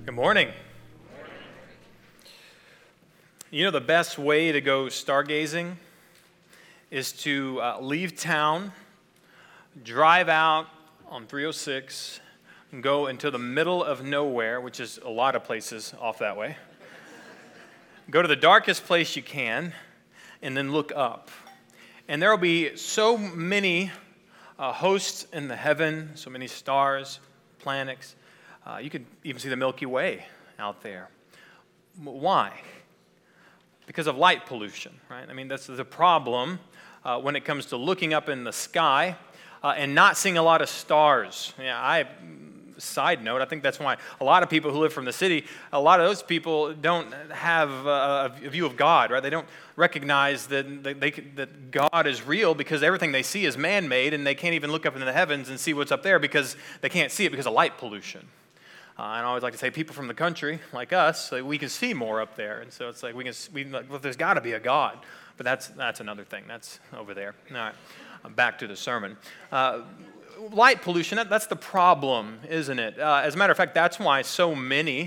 Good morning. You know, the best way to go stargazing is to leave town, drive out on 306, and go into the middle of nowhere, which is a lot of places off that way. Go to the darkest place you can, and then look up. And there will be so many hosts in the heaven, so many stars, planets. You could even see the Milky Way out there. Why? Because of light pollution, right? I mean, that's the problem when it comes to looking up in the sky and not seeing a lot of stars. Side note, I think that's why a lot of people who live from the city, a lot of those people don't have a view of God, right? They don't recognize that God is real because everything they see is man-made, and they can't even look up into the heavens and see what's up there because they can't see it because of light pollution. And I always like to say, people from the country, like us, we can see more up there. And so it's like, there's got to be a God. But that's another thing. That's over there. All right, back to the sermon. Light pollution, that's the problem, isn't it? As a matter of fact, that's why so many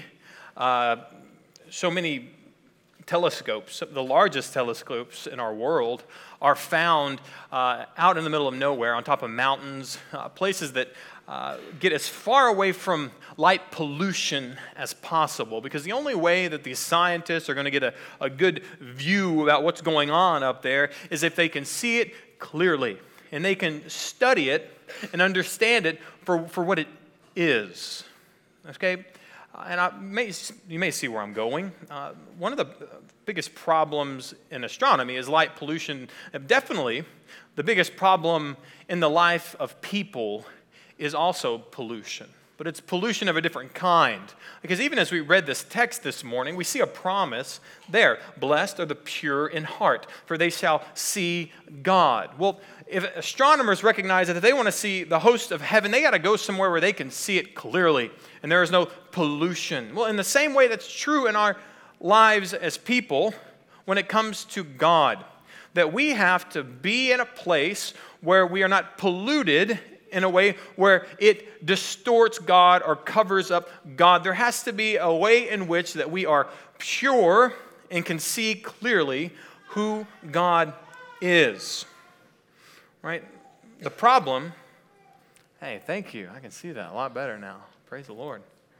telescopes, the largest telescopes in our world, are found out in the middle of nowhere, on top of mountains, places that get as far away from light pollution as possible, because the only way that these scientists are going to get a good view about what's going on up there is if they can see it clearly, and they can study it and understand it for what it is. Okay? And you may see where I'm going. One of the biggest problems in astronomy is light pollution. Definitely, the biggest problem in the life of people is also pollution. But it's pollution of a different kind. Because even as we read this text this morning, we see a promise there. Blessed are the pure in heart, for they shall see God. Well, if astronomers recognize that if they want to see the host of heaven, they got to go somewhere where they can see it clearly, and there is no pollution. Well, in the same way that's true in our lives as people when it comes to God, that we have to be in a place where we are not polluted in a way where it distorts God or covers up God. There has to be a way in which that we are pure and can see clearly who God is. Right? The problem, hey, thank you. I can see that a lot better now. Praise the Lord.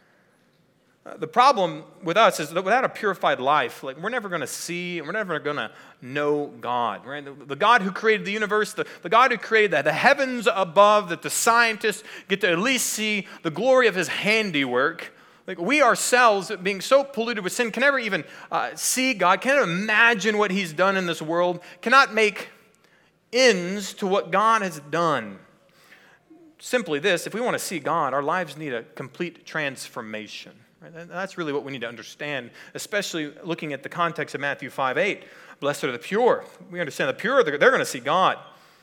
The problem with us is that without a purified life, we're never going to see, we're never going to know God. Right? The God who created the universe, the God who created the heavens above, that the scientists get to at least see the glory of his handiwork. We ourselves, being so polluted with sin, can never even see God, can't imagine what he's done in this world, cannot make ends to what God has done. Simply this, if we want to see God, our lives need a complete transformation. Right? And that's really what we need to understand, especially looking at the context of Matthew 5:8. Blessed are the pure. We understand the pure, they're going to see God.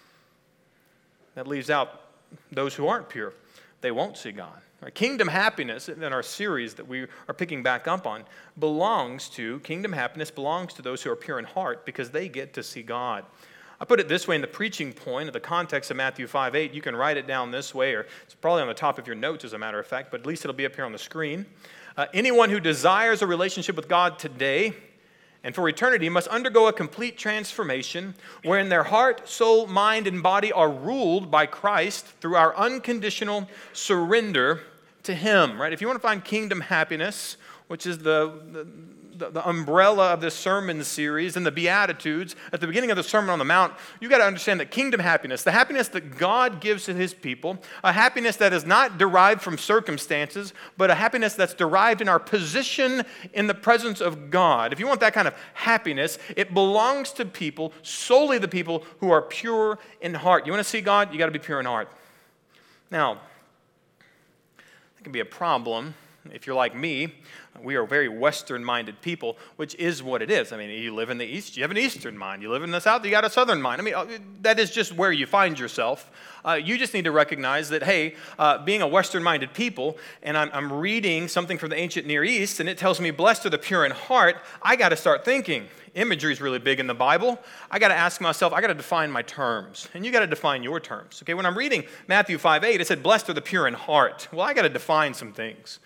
That leaves out those who aren't pure. They won't see God. Right? Kingdom happiness, in our series that we are picking back up on, kingdom happiness belongs to those who are pure in heart because they get to see God. I put it this way in the preaching point of the context of Matthew 5:8. You can write it down this way, or it's probably on the top of your notes as a matter of fact, but at least it'll be up here on the screen. Anyone who desires a relationship with God today and for eternity must undergo a complete transformation wherein their heart, soul, mind, and body are ruled by Christ through our unconditional surrender to him. Right? If you want to find kingdom happiness, which is the umbrella of this sermon series and the Beatitudes, at the beginning of the Sermon on the Mount, you've got to understand that kingdom happiness, the happiness that God gives to his people, a happiness that is not derived from circumstances, but a happiness that's derived in our position in the presence of God. If you want that kind of happiness, it belongs to people, solely the people who are pure in heart. You want to see God? You got to be pure in heart. Now, that can be a problem. If you're like me, we are very Western-minded people, which is what it is. I mean, you live in the East, you have an Eastern mind. You live in the South, you got a Southern mind. I mean, that is just where you find yourself. You just need to recognize that, hey, being a Western-minded people, and I'm reading something from the ancient Near East, and it tells me, blessed are the pure in heart, I got to start thinking. Imagery is really big in the Bible. I got to ask myself, I got to define my terms, and you got to define your terms. Okay, when I'm reading Matthew 5:8, it said, blessed are the pure in heart. Well, I got to define some things.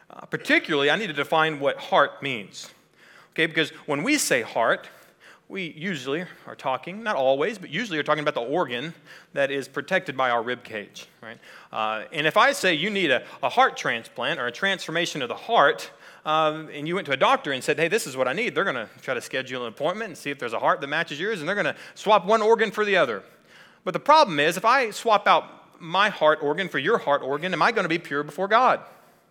Particularly, I need to define what heart means. Okay, because when we say heart, we usually are talking, not always, but usually are talking about the organ that is protected by our rib cage, right? And if I say you need a heart transplant or a transformation of the heart, and you went to a doctor and said, hey, this is what I need, they're going to try to schedule an appointment and see if there's a heart that matches yours, and they're going to swap one organ for the other. But the problem is, if I swap out my heart organ for your heart organ, am I going to be pure before God?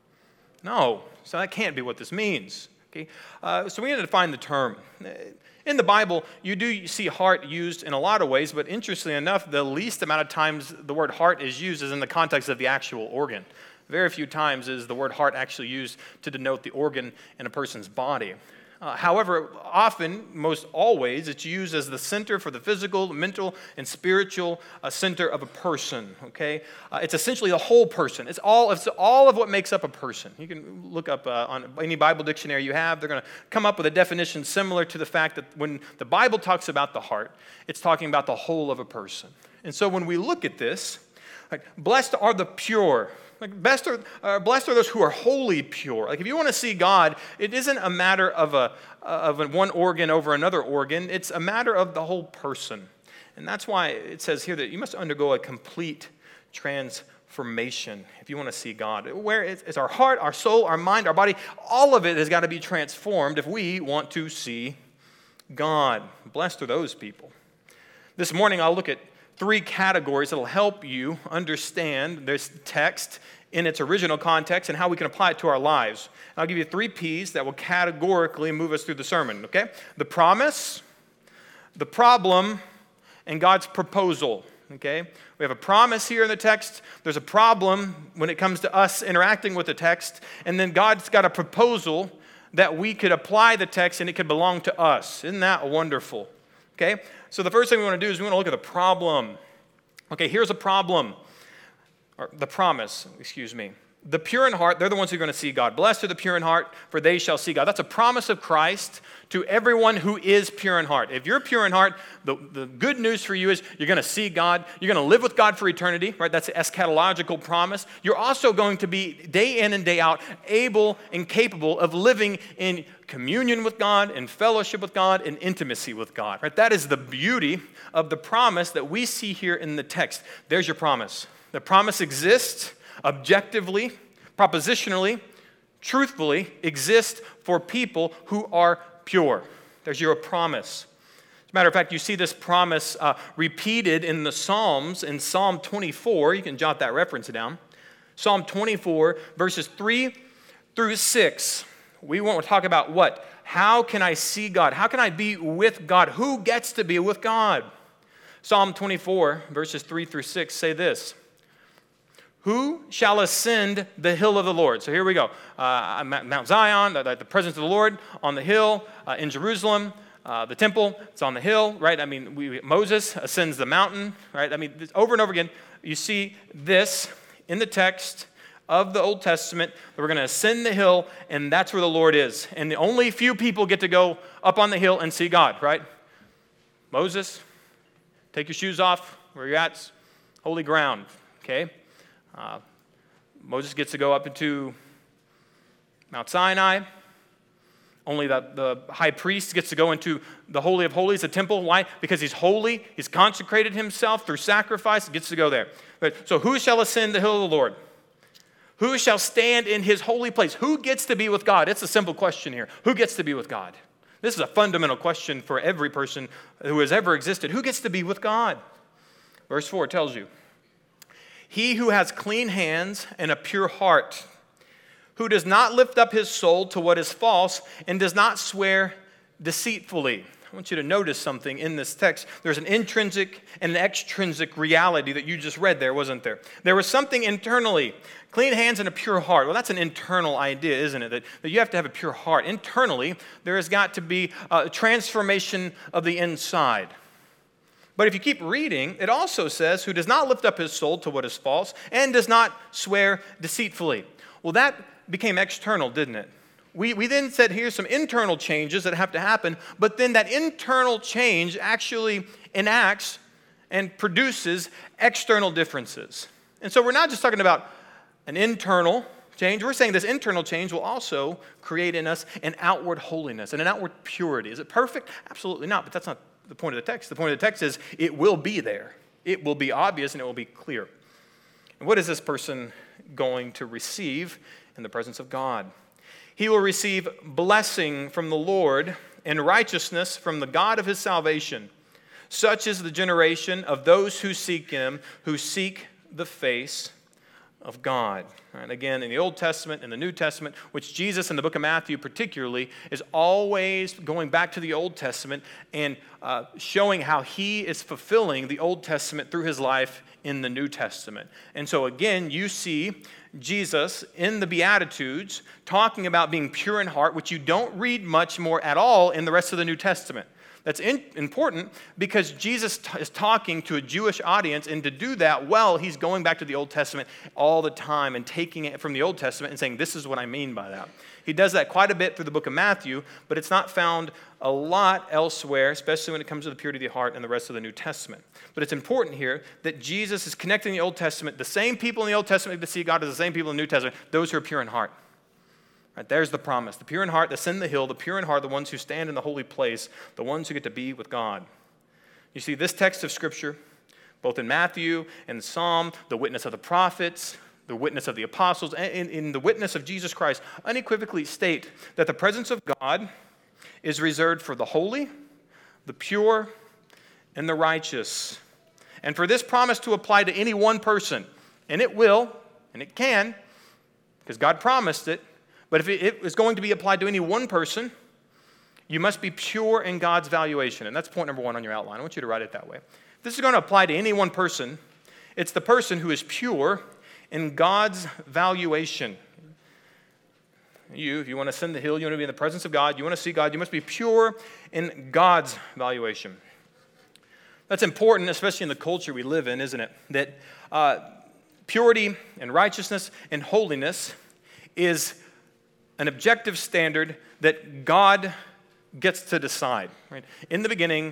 No. So that can't be what this means. Okay? So we need to define the term. In the Bible, you do see heart used in a lot of ways, but interestingly enough, the least amount of times the word heart is used is in the context of the actual organ. Very few times is the word heart actually used to denote the organ in a person's body. However, often, most always, it's used as the center for the physical, mental, and spiritual center of a person, okay? It's essentially the whole person. It's all of what makes up a person. You can look up on any Bible dictionary you have. They're going to come up with a definition similar to the fact that when the Bible talks about the heart, it's talking about the whole of a person. And so when we look at this, like, blessed are the pure. Like, blessed are those who are wholly pure. Like, if you want to see God, it isn't a matter of one organ over another organ. It's a matter of the whole person. And that's why it says here that you must undergo a complete transformation if you want to see God. Where it's our heart, our soul, our mind, our body, all of it has got to be transformed if we want to see God. Blessed are those people. This morning, I'll look at 3 categories that will help you understand this text in its original context and how we can apply it to our lives. And I'll give you 3 P's that will categorically move us through the sermon, okay? The promise, the problem, and God's proposal, okay? We have a promise here in the text. There's a problem when it comes to us interacting with the text. And then God's got a proposal that we could apply the text and it could belong to us. Isn't that wonderful? Okay, so the first thing we want to do is we want to look at the problem. Okay, here's a problem, or the promise, excuse me. The pure in heart, they're the ones who are going to see God. Blessed are the pure in heart, for they shall see God. That's a promise of Christ to everyone who is pure in heart. If you're pure in heart, the good news for you is you're going to see God. You're going to live with God for eternity, right? That's an eschatological promise. You're also going to be day in and day out able and capable of living in communion with God, in fellowship with God, in intimacy with God, right? That is the beauty of the promise that we see here in the text. There's your promise. The promise exists objectively, propositionally, truthfully, exists for people who are pure. There's your promise. As a matter of fact, you see this promise repeated in the Psalms, in Psalm 24. You can jot that reference down. Psalm 24, verses 3 through 6. We want to talk about what? How can I see God? How can I be with God? Who gets to be with God? Psalm 24, verses 3 through 6 say this. Who shall ascend the hill of the Lord? So here we go. Mount Zion, the presence of the Lord on the hill in Jerusalem. The temple, it's on the hill, right? I mean, Moses ascends the mountain, right? I mean, over and over again, you see this in the text of the Old Testament, that we're going to ascend the hill, and that's where the Lord is. And the only few people get to go up on the hill and see God, right? Moses, take your shoes off. Where you're at, it's holy ground, okay? Moses gets to go up into Mount Sinai. Only the high priest gets to go into the Holy of Holies, the temple. Why? Because he's holy. He's consecrated himself through sacrifice. He gets to go there. So who shall ascend the hill of the Lord? Who shall stand in his holy place? Who gets to be with God? It's a simple question here. Who gets to be with God? This is a fundamental question for every person who has ever existed. Who gets to be with God? Verse 4 tells you. He who has clean hands and a pure heart, who does not lift up his soul to what is false and does not swear deceitfully. I want you to notice something in this text. There's an intrinsic and an extrinsic reality that you just read there, wasn't there? There was something internally, clean hands and a pure heart. Well, that's an internal idea, isn't it? That you have to have a pure heart. Internally, there has got to be a transformation of the inside. But if you keep reading, it also says, who does not lift up his soul to what is false and does not swear deceitfully. Well, that became external, didn't it? We then said, here's some internal changes that have to happen, but then that internal change actually enacts and produces external differences. And so we're not just talking about an internal change. We're saying this internal change will also create in us an outward holiness and an outward purity. Is it perfect? Absolutely not, but that's not the point of the text. The point of the text is it will be there. It will be obvious and it will be clear. And what is this person going to receive in the presence of God? He will receive blessing from the Lord and righteousness from the God of his salvation. Such is the generation of those who seek him, who seek the face of God. And again, in the Old Testament and the New Testament, which Jesus in the book of Matthew particularly is always going back to the Old Testament and showing how he is fulfilling the Old Testament through his life in the New Testament. And so again, you see Jesus in the Beatitudes talking about being pure in heart, which you don't read much more at all in the rest of the New Testament. That's important because Jesus is talking to a Jewish audience, and to do that well, he's going back to the Old Testament all the time and taking it from the Old Testament and saying, this is what I mean by that. He does that quite a bit through the book of Matthew, but it's not found a lot elsewhere, especially when it comes to the purity of the heart and the rest of the New Testament. But it's important here that Jesus is connecting the Old Testament. The same people in the Old Testament that see God as the same people in the New Testament, those who are pure in heart. Right, there's the promise. The pure in heart, the ascend the hill, the pure in heart, the ones who stand in the holy place, the ones who get to be with God. You see, this text of Scripture, both in Matthew and Psalm, the witness of the prophets, the witness of the apostles, and in the witness of Jesus Christ, unequivocally state that the presence of God is reserved for the holy, the pure, and the righteous. And for this promise to apply to any one person, and it will, and it can, because God promised it, but if it is going to be applied to any one person, you must be pure in God's valuation. And that's point number 1 on your outline. I want you to write it that way. If this is going to apply to any one person, it's the person who is pure in God's valuation. If you want to ascend the hill, you want to be in the presence of God, you want to see God, you must be pure in God's valuation. That's important, especially in the culture we live in, isn't it? That purity and righteousness and holiness is an objective standard that God gets to decide. Right? In the beginning,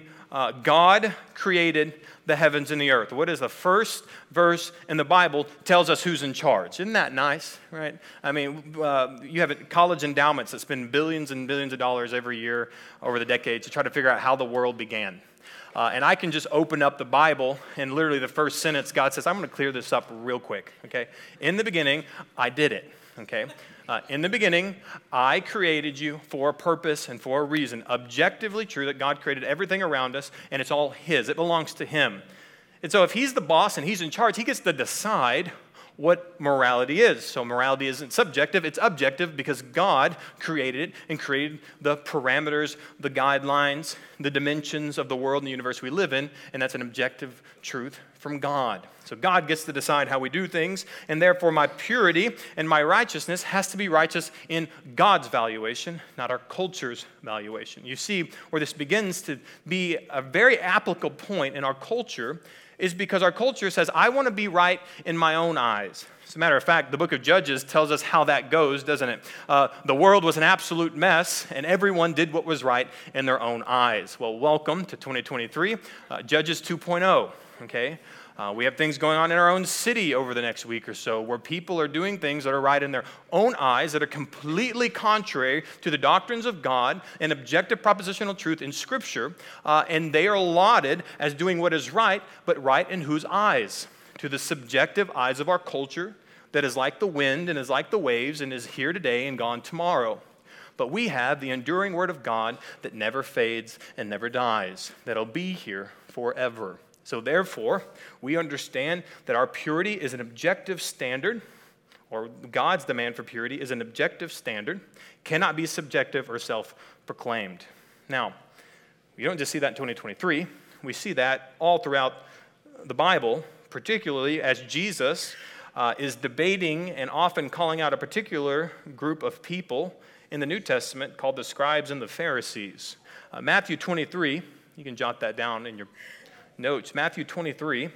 God created the heavens and the earth. What is the first verse in the Bible tells us who's in charge? Isn't that nice? Right? I mean, you have college endowments that spend billions and billions of dollars every year over the decades to try to figure out how the world began. And I can just open up the Bible, and literally the first sentence, God says, I'm going to clear this up real quick. Okay? In the beginning, I did it. Okay? In the beginning, I created you for a purpose and for a reason. Objectively true that God created everything around us, and it's all His. It belongs to Him. And so if He's the boss and He's in charge, He gets to decide what morality is. So morality isn't subjective, it's objective because God created it and created the parameters, the guidelines, the dimensions of the world and the universe we live in, and that's an objective truth from God. So God gets to decide how we do things, and therefore my purity and my righteousness has to be righteous in God's valuation, not our culture's valuation. You see, where this begins to be a very applicable point in our culture is because our culture says, I want to be right in my own eyes. As a matter of fact, the book of Judges tells us how that goes, doesn't it? The world was an absolute mess, and everyone did what was right in their own eyes. Well, welcome to 2023, Judges 2.0, okay? We have things going on in our own city over the next week or so where people are doing things that are right in their own eyes that are completely contrary to the doctrines of God and objective propositional truth in Scripture, and they are lauded as doing what is right, but right in whose eyes? To the subjective eyes of our culture that is like the wind and is like the waves and is here today and gone tomorrow. But we have the enduring Word of God that never fades and never dies, that'll be here forever. So therefore, we understand that our purity is an objective standard, or God's demand for purity is an objective standard, cannot be subjective or self-proclaimed. Now, we don't just see that in 2023. We see that all throughout the Bible, particularly as Jesus is debating and often calling out a particular group of people in the New Testament called the scribes and the Pharisees. Matthew 23, you can jot that down in your notes. Matthew 23,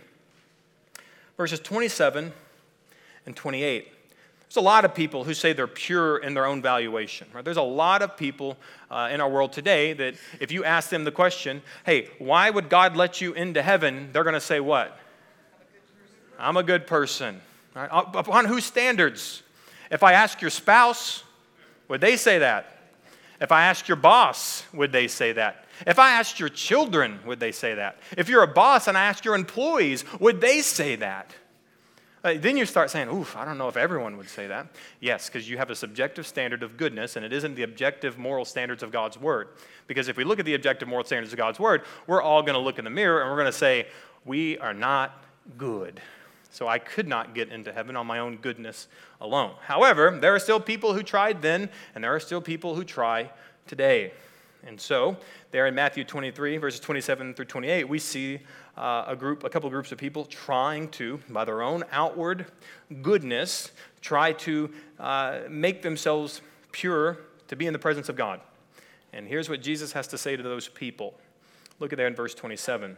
verses 27 and 28. There's a lot of people who say they're pure in their own valuation. Right? There's a lot of people in our world today that if you ask them the question, hey, why would God let you into heaven? They're going to say what? I'm a good person. Right? Upon whose standards? If I ask your spouse, would they say that? If I ask your boss, would they say that? If I asked your children, would they say that? If you're a boss and I asked your employees, would they say that? Then you start saying, oof, I don't know if everyone would say that. Yes, because you have a subjective standard of goodness, and it isn't the objective moral standards of God's Word. Because if we look at the objective moral standards of God's Word, we're all going to look in the mirror and we're going to say, we are not good. So I could not get into heaven on my own goodness alone. However, there are still people who tried then, and there are still people who try today. And so, there in Matthew 23, verses 27 through 28, we see a couple groups of people trying to, by their own outward goodness, try to make themselves pure to be in the presence of God. And here's what Jesus has to say to those people. Look at there in verse 27.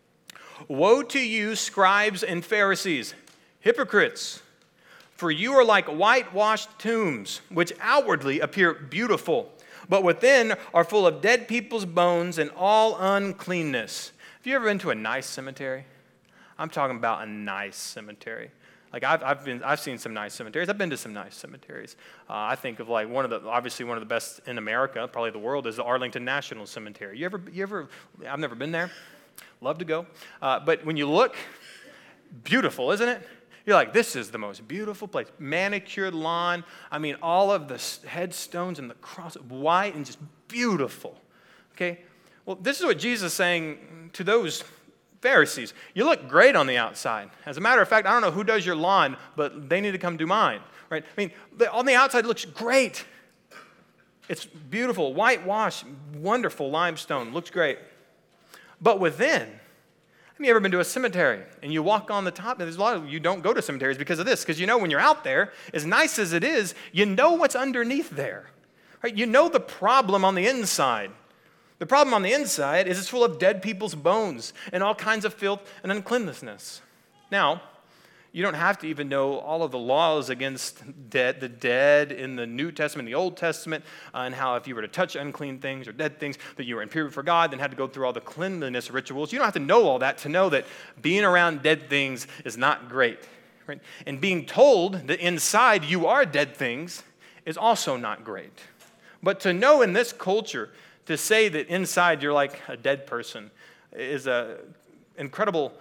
Woe to you, scribes and Pharisees, hypocrites! For you are like whitewashed tombs, which outwardly appear beautiful, but within are full of dead people's bones and all uncleanness. Have you ever been to a nice cemetery? I'm talking about a nice cemetery. Like I've seen some nice cemeteries. I've been to some nice cemeteries. I think of like obviously one of the best in America, probably the world, is the Arlington National Cemetery. You ever? I've never been there. Love to go. But when you look, beautiful, isn't it? You're like, this is the most beautiful place. Manicured lawn. I mean, all of the headstones and the cross, white and just beautiful. Okay? Well, this is what Jesus is saying to those Pharisees. You look great on the outside. As a matter of fact, I don't know who does your lawn, but they need to come do mine. Right? I mean, on the outside it looks great. It's beautiful, whitewash, wonderful limestone. Looks great. But within, have you ever been to a cemetery and you walk on the top? And there's a lot of you don't go to cemeteries because of this, because you know when you're out there, as nice as it is, you know what's underneath there. Right? You know the problem on the inside. The problem on the inside is it's full of dead people's bones and all kinds of filth and uncleanness. Now, you don't have to even know all of the laws against the dead in the New Testament, the Old Testament, and how if you were to touch unclean things or dead things, that you were impure for God, then had to go through all the cleanliness rituals. You don't have to know all that to know that being around dead things is not great. Right? And being told that inside you are dead things is also not great. But to know in this culture, to say that inside you're like a dead person is an incredible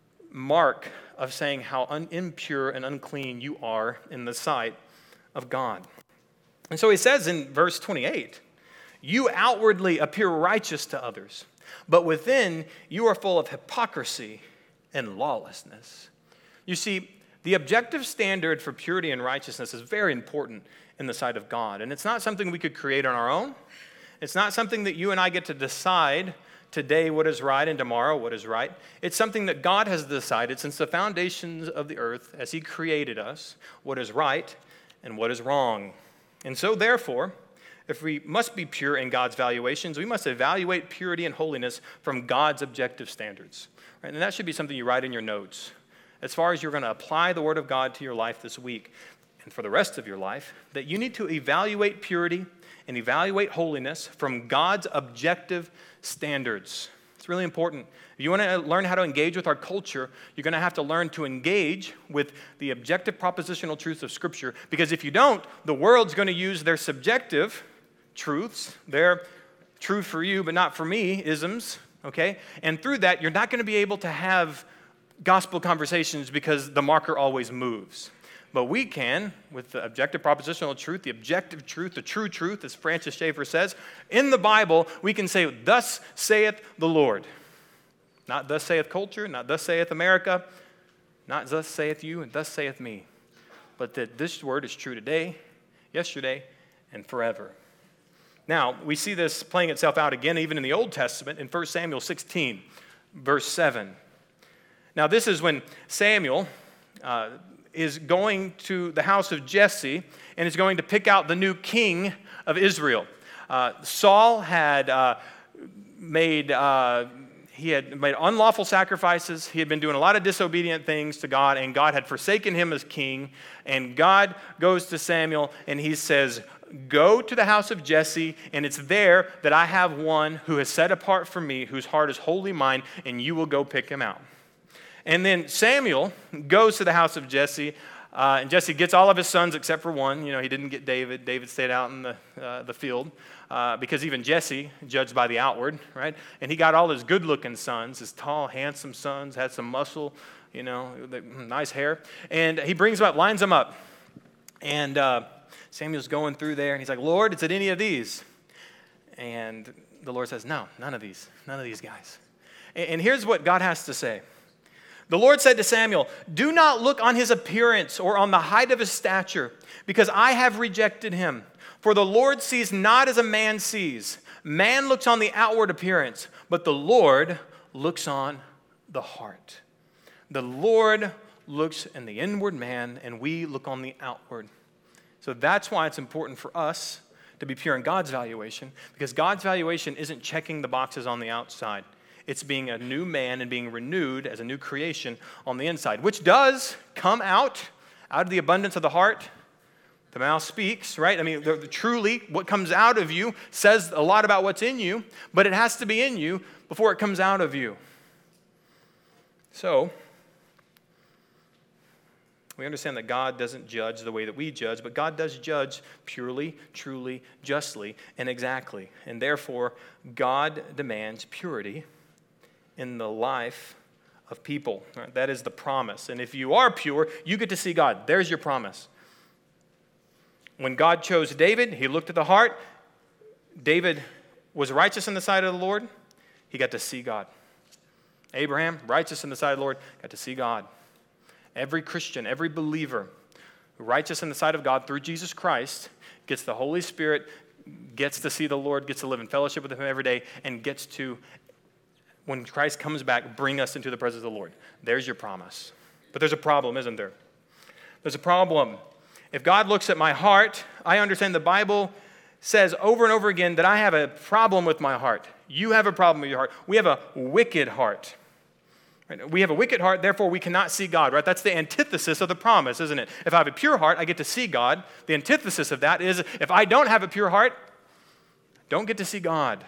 mark of saying how impure and unclean you are in the sight of God. And so he says in verse 28, you outwardly appear righteous to others, but within you are full of hypocrisy and lawlessness. You see, the objective standard for purity and righteousness is very important in the sight of God. And it's not something we could create on our own. It's not something that you and I get to decide today what is right and tomorrow what is right. It's something that God has decided since the foundations of the earth as he created us, what is right and what is wrong. And so therefore, if we must be pure in God's valuations, we must evaluate purity and holiness from God's objective standards. Right? And that should be something you write in your notes. As far as you're going to apply the Word of God to your life this week and for the rest of your life, that you need to evaluate purity and evaluate holiness from God's objective standards. It's really important. If you want to learn how to engage with our culture, you're going to have to learn to engage with the objective propositional truths of Scripture, because if you don't, the world's going to use their subjective truths, their true for you but not for me isms, okay? And through that, you're not going to be able to have gospel conversations because the marker always moves. But we can, with the objective propositional truth, the objective truth, the true truth, as Francis Schaeffer says, in the Bible, we can say, thus saith the Lord. Not thus saith culture, not thus saith America, not thus saith you, and thus saith me. But that this word is true today, yesterday, and forever. Now, we see this playing itself out again, even in the Old Testament, in 1 Samuel 16, verse 7. Now, this is when Samuel is going to the house of Jesse and is going to pick out the new king of Israel. Saul had made unlawful sacrifices. He had been doing a lot of disobedient things to God, and God had forsaken him as king. And God goes to Samuel and he says, go to the house of Jesse, and it's there that I have one who is set apart for me, whose heart is wholly mine, and you will go pick him out. And then Samuel goes to the house of Jesse And Jesse gets all of his sons except for one. He didn't get David. David stayed out in the field because even Jesse judged by the outward, right? And he got all his good-looking sons, his tall, handsome sons, had some muscle, nice hair. And he brings them up, lines them up. And Samuel's going through there, and he's like, Lord, is it any of these? And the Lord says, no, none of these guys. And here's what God has to say. The Lord said to Samuel, do not look on his appearance or on the height of his stature, because I have rejected him. For the Lord sees not as a man sees. Man looks on the outward appearance, but the Lord looks on the heart. The Lord looks in the inward man, and we look on the outward. So that's why it's important for us to be pure in God's valuation, because God's valuation isn't checking the boxes on the outside. It's being a new man and being renewed as a new creation on the inside, which does come out of the abundance of the heart. The mouth speaks, right? I mean, truly, what comes out of you says a lot about what's in you, but it has to be in you before it comes out of you. So, we understand that God doesn't judge the way that we judge, but God does judge purely, truly, justly, and exactly. And therefore, God demands purity in the life of people. Right? That is the promise. And if you are pure, you get to see God. There's your promise. When God chose David, he looked at the heart. David was righteous in the sight of the Lord. He got to see God. Abraham, righteous in the sight of the Lord, got to see God. Every Christian, every believer, righteous in the sight of God through Jesus Christ, gets the Holy Spirit, gets to see the Lord, gets to live in fellowship with him every day, and gets to, when Christ comes back, bring us into the presence of the Lord. There's your promise. But there's a problem, isn't there? There's a problem. If God looks at my heart, I understand the Bible says over and over again that I have a problem with my heart. You have a problem with your heart. We have a wicked heart. Right? We have a wicked heart, therefore we cannot see God, right? That's the antithesis of the promise, isn't it? If I have a pure heart, I get to see God. The antithesis of that is if I don't have a pure heart, I don't get to see God.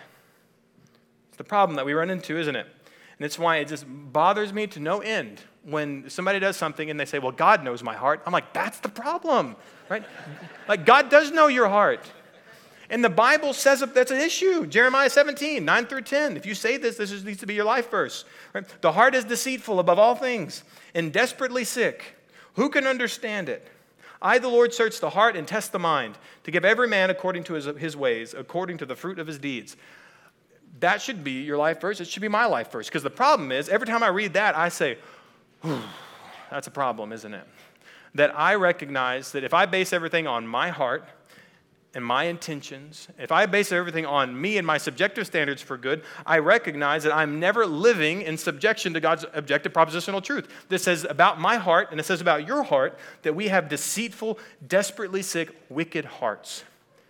It's the problem that we run into, isn't it? And it's why it just bothers me to no end when somebody does something and they say, well, God knows my heart. I'm like, that's the problem, right? Like, God does know your heart. And the Bible says that's an issue. Jeremiah 17, 9 through 10. If you say this needs to be your life verse. Right? The heart is deceitful above all things and desperately sick. Who can understand it? I, the Lord, search the heart and test the mind to give every man according to his ways, according to the fruit of his deeds. That should be your life verse. It should be my life verse. Because the problem is, every time I read that, I say, that's a problem, isn't it? That I recognize that if I base everything on my heart and my intentions, if I base everything on me and my subjective standards for good, I recognize that I'm never living in subjection to God's objective propositional truth. This says about my heart, and it says about your heart, that we have deceitful, desperately sick, wicked hearts.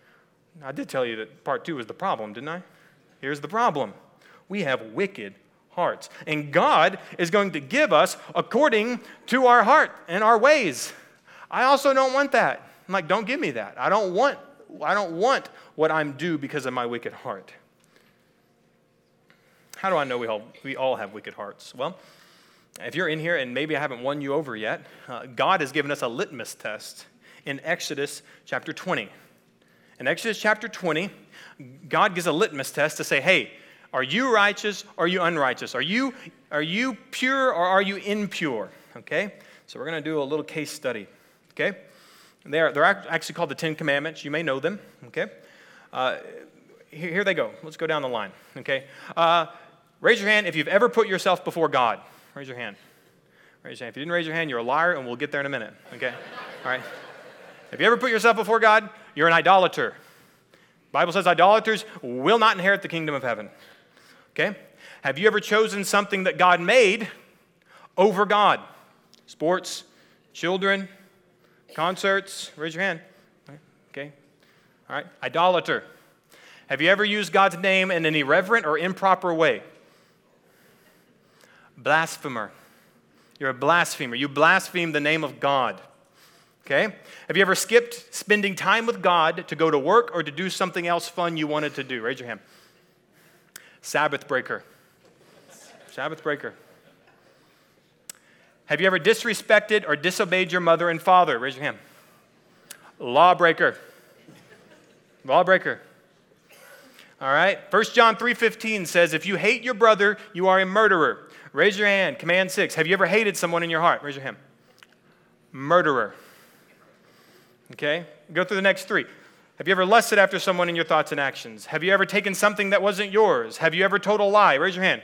I did tell you that part 2 was the problem, didn't I? Here's the problem. We have wicked hearts. And God is going to give us according to our heart and our ways. I also don't want that. I'm like, don't give me that. I don't want what I'm due because of my wicked heart. How do I know we all have wicked hearts? Well, if you're in here and maybe I haven't won you over yet, God has given us a litmus test in Exodus chapter 20. In Exodus chapter 20, God gives a litmus test to say, hey, are you righteous or are you unrighteous? Are you pure or are you impure? Okay? So we're going to do a little case study. Okay? They're actually called the Ten Commandments. You may know them. Okay? Here they go. Let's go down the line. Okay? Raise your hand if you've ever put yourself before God. Raise your hand. Raise your hand. If you didn't raise your hand, you're a liar, and we'll get there in a minute. Okay? All right? Have you ever put yourself before God? You're an idolater. The Bible says idolaters will not inherit the kingdom of heaven. Okay? Have you ever chosen something that God made over God? Sports, children, concerts. Raise your hand. Okay? All right. Idolater. Have you ever used God's name in an irreverent or improper way? Blasphemer. You're a blasphemer. You blaspheme the name of God. Okay? Have you ever skipped spending time with God to go to work or to do something else fun you wanted to do? Raise your hand. Sabbath breaker. Sabbath breaker. Have you ever disrespected or disobeyed your mother and father? Raise your hand. Lawbreaker. Lawbreaker. All right. 1 John 3:15 says, if you hate your brother, you are a murderer. Raise your hand. Command 6. Have you ever hated someone in your heart? Raise your hand. Murderer. Okay. Go through the next 3. Have you ever lusted after someone in your thoughts and actions? Have you ever taken something that wasn't yours? Have you ever told a lie? Raise your hand.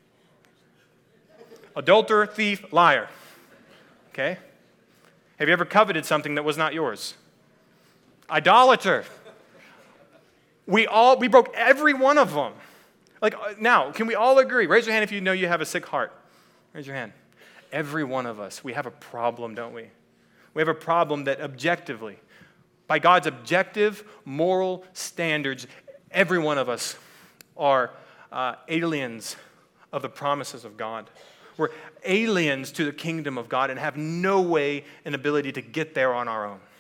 Adulterer, thief, liar. Okay. Have you ever coveted something that was not yours? Idolater. We broke every one of them. Like, now, can we all agree? Raise your hand if you know you have a sick heart. Raise your hand. Every one of us, we have a problem, don't we? We have a problem that objectively, by God's objective moral standards, every one of us are aliens of the promises of God. We're aliens to the kingdom of God and have no way and ability to get there on our own.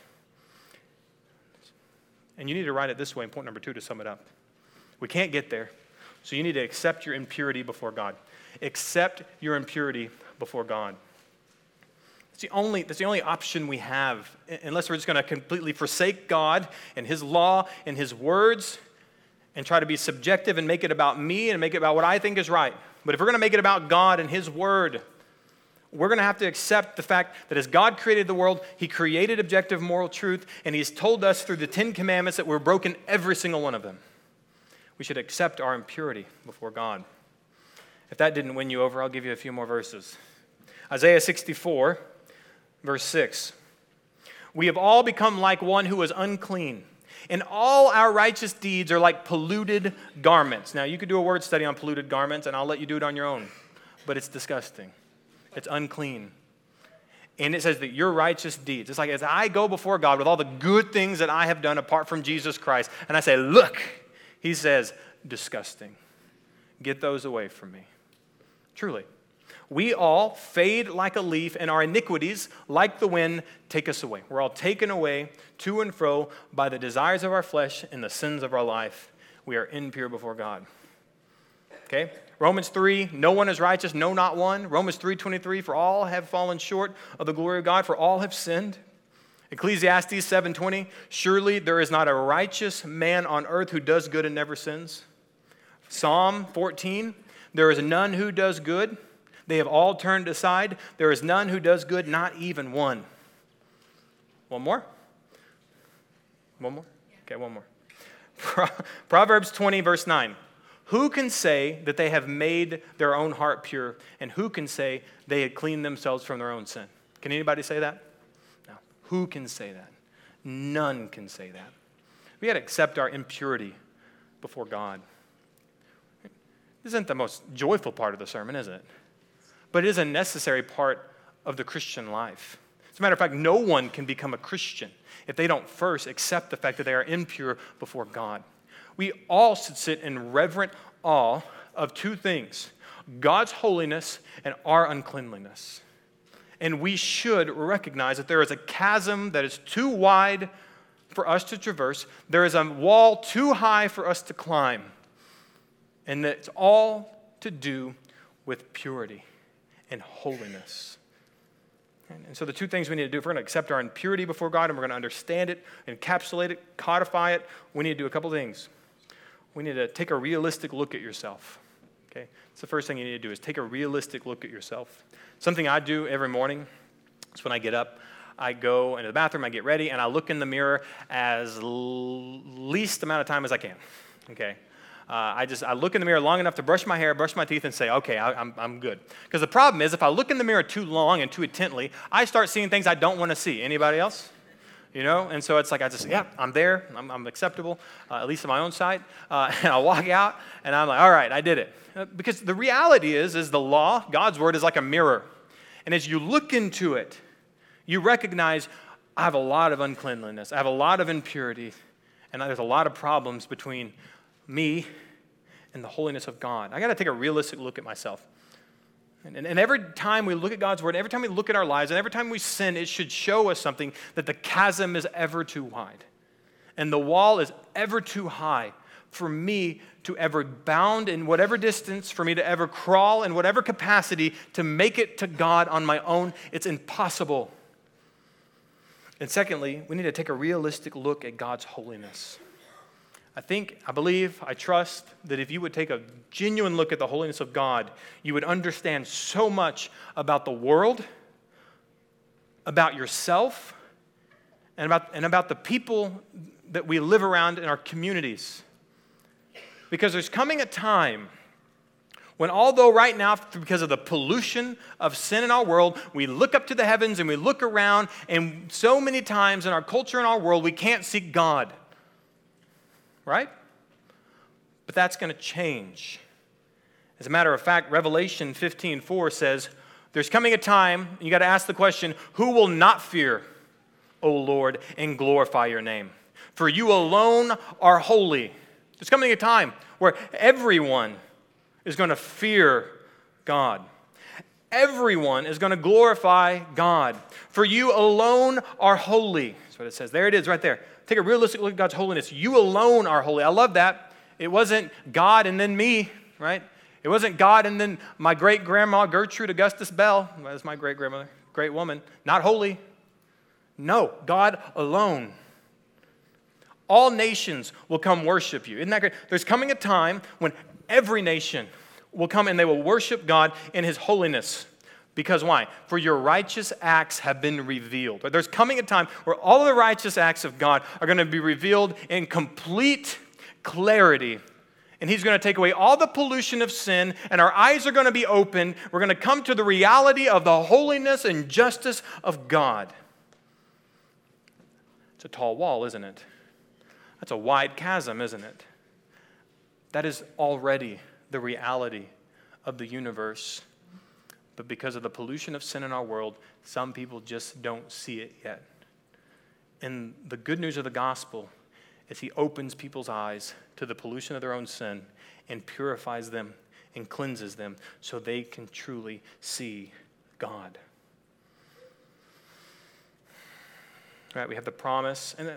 And you need to write it this way in point number 2 to sum it up. We can't get there, so you need to accept your impurity before God. Accept your impurity before God. That's the only option we have, unless we're just going to completely forsake God and His law and His words and try to be subjective and make it about me and make it about what I think is right. But if we're going to make it about God and His word, we're going to have to accept the fact that as God created the world, He created objective moral truth, and He's told us through the 10 Commandments that we're broken every single one of them. We should accept our impurity before God. If that didn't win you over, I'll give you a few more verses. Isaiah 64, verse 6. We have all become like one who is unclean, and all our righteous deeds are like polluted garments. Now, you could do a word study on polluted garments, and I'll let you do it on your own, but it's disgusting. It's unclean. And it says that your righteous deeds, it's like as I go before God with all the good things that I have done apart from Jesus Christ, and I say, look, He says, disgusting. Get those away from me. Truly. We all fade like a leaf, and our iniquities, like the wind, take us away. We're all taken away to and fro by the desires of our flesh and the sins of our life. We are impure before God. Okay? Romans 3, no one is righteous, no, not one. Romans 3:23, for all have fallen short of the glory of God, for all have sinned. Ecclesiastes 7:20, surely there is not a righteous man on earth who does good and never sins. Psalm 14, there is none who does good. They have all turned aside. There is none who does good, not even one. One more? One more? Okay, one more. Proverbs 20, verse 9. Who can say that they have made their own heart pure, and who can say they had cleaned themselves from their own sin? Can anybody say that? No. Who can say that? None can say that. We got to accept our impurity before God. This isn't the most joyful part of the sermon, is it? But it is a necessary part of the Christian life. As a matter of fact, no one can become a Christian if they don't first accept the fact that they are impure before God. We all should sit in reverent awe of 2 things, God's holiness and our uncleanliness. And we should recognize that there is a chasm that is too wide for us to traverse. There is a wall too high for us to climb. And that it's all to do with purity and holiness. And so the 2 things we need to do, if we're going to accept our impurity before God and we're going to understand it, encapsulate it, codify it, we need to do a couple things. We need to take a realistic look at yourself. Okay? It's the first thing you need to do is take a realistic look at yourself. Something I do every morning is when I get up, I go into the bathroom, I get ready, and I look in the mirror as least amount of time as I can. Okay? I look in the mirror long enough to brush my hair, brush my teeth, and say, okay, I'm good. Because the problem is, if I look in the mirror too long and too intently, I start seeing things I don't want to see. Anybody else? You know? And so it's like I'm there, I'm acceptable, at least in my own sight. And I walk out, and I'm like, all right, I did it. Because the reality is the law, God's word, is like a mirror. And as you look into it, you recognize, I have a lot of uncleanliness, I have a lot of impurity, and there's a lot of problems between me and the holiness of God. I got to take a realistic look at myself. And every time we look at God's word, every time we look at our lives, and every time we sin, it should show us something that the chasm is ever too wide. And the wall is ever too high for me to ever bound in whatever distance, for me to ever crawl in whatever capacity to make it to God on my own. It's impossible. And secondly, we need to take a realistic look at God's holiness. I believe, I trust that if you would take a genuine look at the holiness of God, you would understand so much about the world, about yourself, and about the people that we live around in our communities. Because there's coming a time when, although right now, because of the pollution of sin in our world, we look up to the heavens and we look around, and so many times in our culture and our world, we can't seek God. Right? But that's going to change. As a matter of fact, Revelation 15:4 says, there's coming a time, you got to ask the question, who will not fear, O Lord, and glorify your name? For you alone are holy. There's coming a time where everyone is going to fear God. Everyone is going to glorify God. For you alone are holy. That's what it says. There it is right there. Take a realistic look at God's holiness. You alone are holy. I love that. It wasn't God and then me, right? It wasn't God and then my great-grandma Gertrude Augustus Bell. That's my great-grandmother, great woman. Not holy. No, God alone. All nations will come worship you. Isn't that great? There's coming a time when every nation will come and they will worship God in his holiness. Because why? For your righteous acts have been revealed. But there's coming a time where all of the righteous acts of God are going to be revealed in complete clarity. And he's going to take away all the pollution of sin, and our eyes are going to be opened. We're going to come to the reality of the holiness and justice of God. It's a tall wall, isn't it? That's a wide chasm, isn't it? That is already the reality of the universe. But because of the pollution of sin in our world, some people just don't see it yet. And the good news of the gospel is he opens people's eyes to the pollution of their own sin and purifies them and cleanses them so they can truly see God. All right, we have the promise. And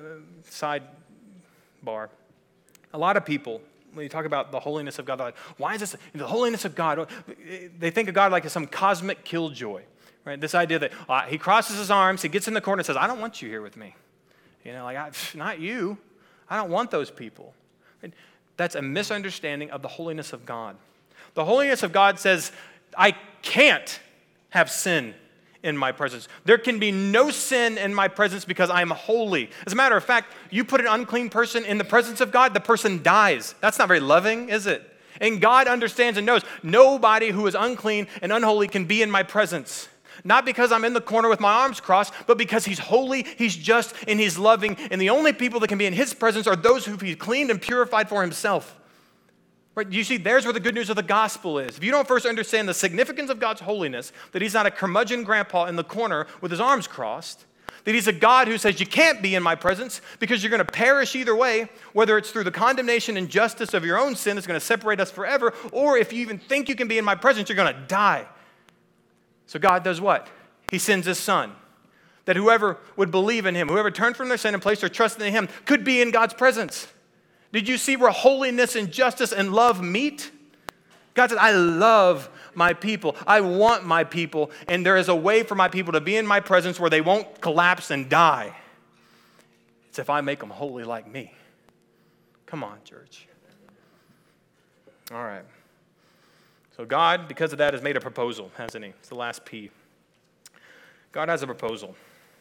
sidebar. A lot of people, when you talk about the holiness of God, they're like, why is this the holiness of God? They think of God like some cosmic killjoy, right? This idea that he crosses his arms, he gets in the corner and says, I don't want you here with me. Not you. I don't want those people. Right? That's a misunderstanding of the holiness of God. The holiness of God says, I can't have sin in my presence. There can be no sin in my presence because I am holy. As a matter of fact, you put an unclean person in the presence of God, the person dies. That's not very loving, is it? And God understands and knows nobody who is unclean and unholy can be in my presence. Not because I'm in the corner with my arms crossed, but because he's holy, he's just, and he's loving. And the only people that can be in his presence are those who he's cleaned and purified for himself. Right? You see, there's where the good news of the gospel is. If you don't first understand the significance of God's holiness, that he's not a curmudgeon grandpa in the corner with his arms crossed, that he's a God who says you can't be in my presence because you're going to perish either way, whether it's through the condemnation and justice of your own sin that's going to separate us forever, or if you even think you can be in my presence, you're going to die. So God does what? He sends his son, that whoever would believe in him, whoever turned from their sin and placed their trust in him, could be in God's presence. Did you see where holiness and justice and love meet? God said, I love my people. I want my people. And there is a way for my people to be in my presence where they won't collapse and die. It's if I make them holy like me. Come on, church. All right. So God, because of that, has made a proposal, hasn't he? It's the last P. God has a proposal.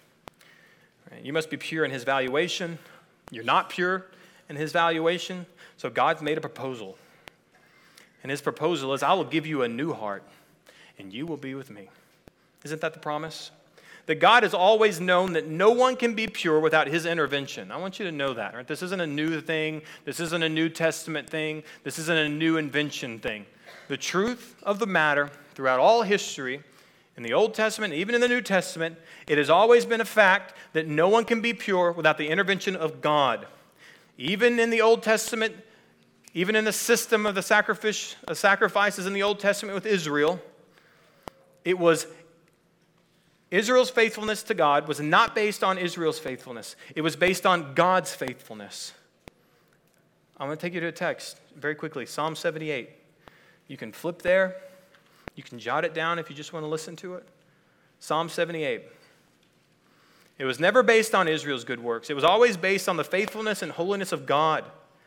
You must be pure in his valuation. You're not pure in his valuation. So God's made a proposal. And his proposal is, I will give you a new heart, and you will be with me. Isn't that the promise? That God has always known that no one can be pure without his intervention. I want you to know that. Right? This isn't a new thing. This isn't a New Testament thing. This isn't a new invention thing. The truth of the matter throughout all history, in the Old Testament, even in the New Testament, it has always been a fact that no one can be pure without the intervention of God. Even in the Old Testament, even in the system of the sacrifices in the Old Testament with Israel, it was Israel's faithfulness to God was not based on Israel's faithfulness. It was based on God's faithfulness. I'm going to take you to a text very quickly. Psalm 78. You can flip there. You can jot it down if you just want to listen to it. Psalm 78. It was never based on Israel's good works. It was always based on the faithfulness and holiness of God.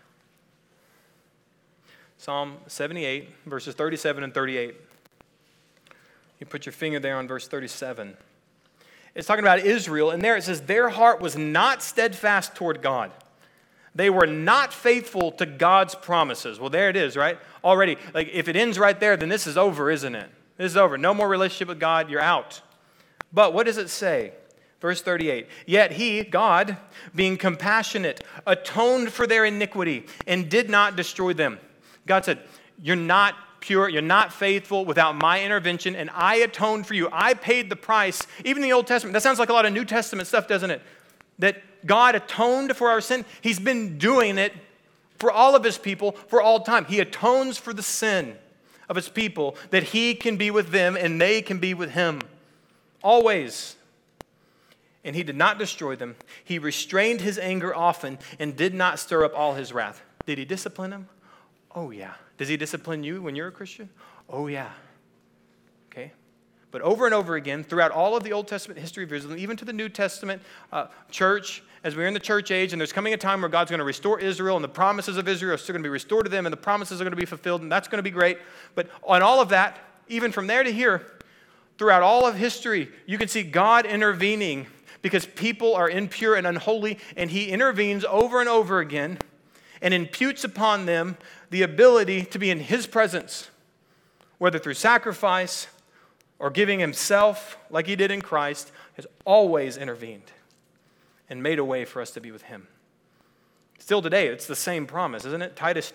Psalm 78, verses 37 and 38. You put your finger there on verse 37. It's talking about Israel, and there it says, their heart was not steadfast toward God. They were not faithful to God's promises. Well, there it is, right? Already, like if it ends right there, then this is over, isn't it? This is over. No more relationship with God. You're out. But what does it say? Verse 38, yet he, God, being compassionate, atoned for their iniquity and did not destroy them. God said, you're not pure, you're not faithful without my intervention, and I atoned for you. I paid the price. Even in the Old Testament, that sounds like a lot of New Testament stuff, doesn't it? That God atoned for our sin. He's been doing it for all of his people for all time. He atones for the sin of his people that he can be with them and they can be with him. Always. And he did not destroy them. He restrained his anger often and did not stir up all his wrath. Did he discipline them? Oh, yeah. Does he discipline you when you're a Christian? Oh, yeah. Okay? But over and over again, throughout all of the Old Testament history of Israel, even to the New Testament church, as we're in the church age, and there's coming a time where God's going to restore Israel, and the promises of Israel are still going to be restored to them, and the promises are going to be fulfilled, and that's going to be great. But on all of that, even from there to here, throughout all of history, you can see God intervening because people are impure and unholy, and he intervenes over and over again and imputes upon them the ability to be in his presence, whether through sacrifice or giving himself like he did in Christ, has always intervened and made a way for us to be with him. Still today, it's the same promise, isn't it? Titus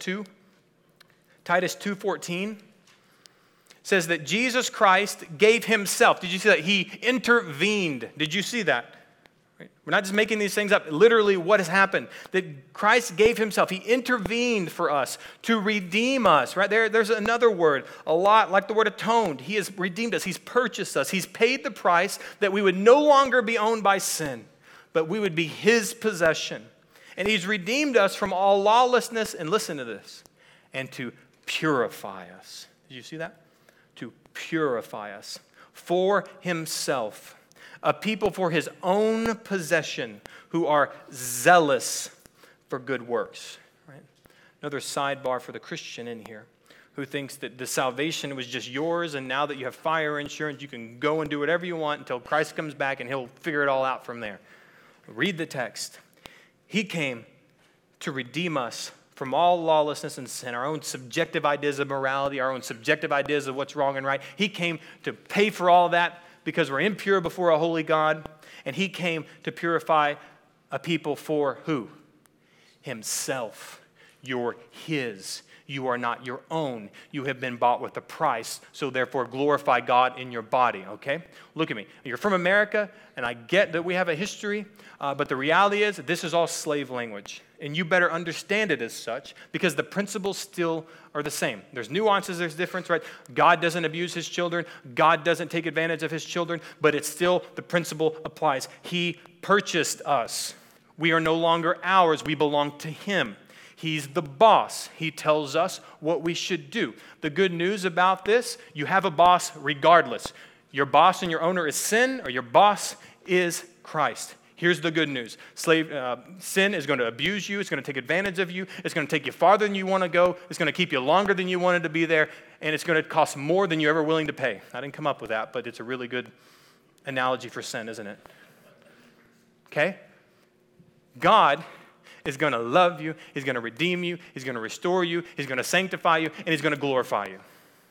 2:14 says that Jesus Christ gave himself. Did you see that? He intervened. Did you see that? We're not just making these things up. Literally, what has happened? That Christ gave himself. He intervened for us to redeem us. Right there's another word, a lot like the word atoned. He has redeemed us. He's purchased us. He's paid the price that we would no longer be owned by sin, but we would be his possession. And he's redeemed us from all lawlessness, and listen to this, and to purify us. Did you see that? To purify us for himself. A people for his own possession who are zealous for good works. Right? Another sidebar for the Christian in here who thinks that the salvation was just yours, and now that you have fire insurance, you can go and do whatever you want until Christ comes back and he'll figure it all out from there. Read the text. He came to redeem us from all lawlessness and sin, our own subjective ideas of morality, our own subjective ideas of what's wrong and right. He came to pay for all that because we're impure before a holy God. And he came to purify a people for who? Himself. You're his. You are not your own. You have been bought with a price. So therefore glorify God in your body, okay? Look at me. You're from America, and I get that we have a history, but the reality is that this is all slave language. And you better understand it as such because the principles still are the same. There's nuances, there's difference, right? God doesn't abuse his children. God doesn't take advantage of his children, but it's still, the principle applies. He purchased us. We are no longer ours. We belong to him. He's the boss. He tells us what we should do. The good news about this, you have a boss regardless. Your boss and your owner is sin, or your boss is Christ. Here's the good news. Sin is going to abuse you. It's going to take advantage of you. It's going to take you farther than you want to go. It's going to keep you longer than you wanted to be there. And it's going to cost more than you're ever willing to pay. I didn't come up with that, but it's a really good analogy for sin, isn't it? Okay? God is going to love you. He's going to redeem you. He's going to restore you. He's going to sanctify you. And he's going to glorify you.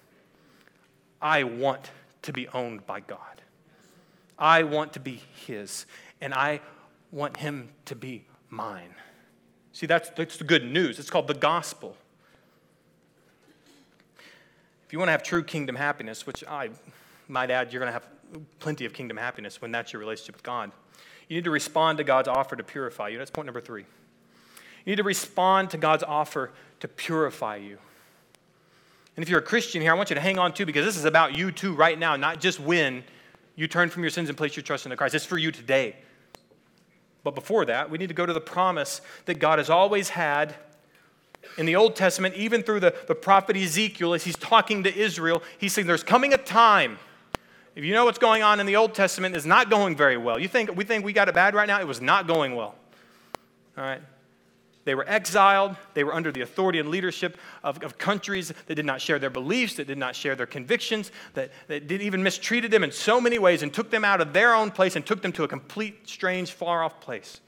I want to be owned by God. I want to be his. And I want him to be mine. See, that's the good news. It's called the gospel. If you want to have true kingdom happiness, which I might add, you're going to have plenty of kingdom happiness when that's your relationship with God, you need to respond to God's offer to purify you. That's point number 3. You need to respond to God's offer to purify you. And if you're a Christian here, I want you to hang on too, because this is about you too right now, not just when you turn from your sins and place your trust in Christ. It's for you today. But before that, we need to go to the promise that God has always had In the Old Testament, even through the prophet Ezekiel, as he's talking to Israel, he's saying there's coming a time. If you know what's going on in the Old Testament, it's not going very well. We think we got it bad right now? It was not going well. All right? They were exiled. They were under the authority and leadership of countries that did not share their beliefs, that did not share their convictions, that did even mistreated them in so many ways and took them out of their own place and took them to a complete, strange, far-off place.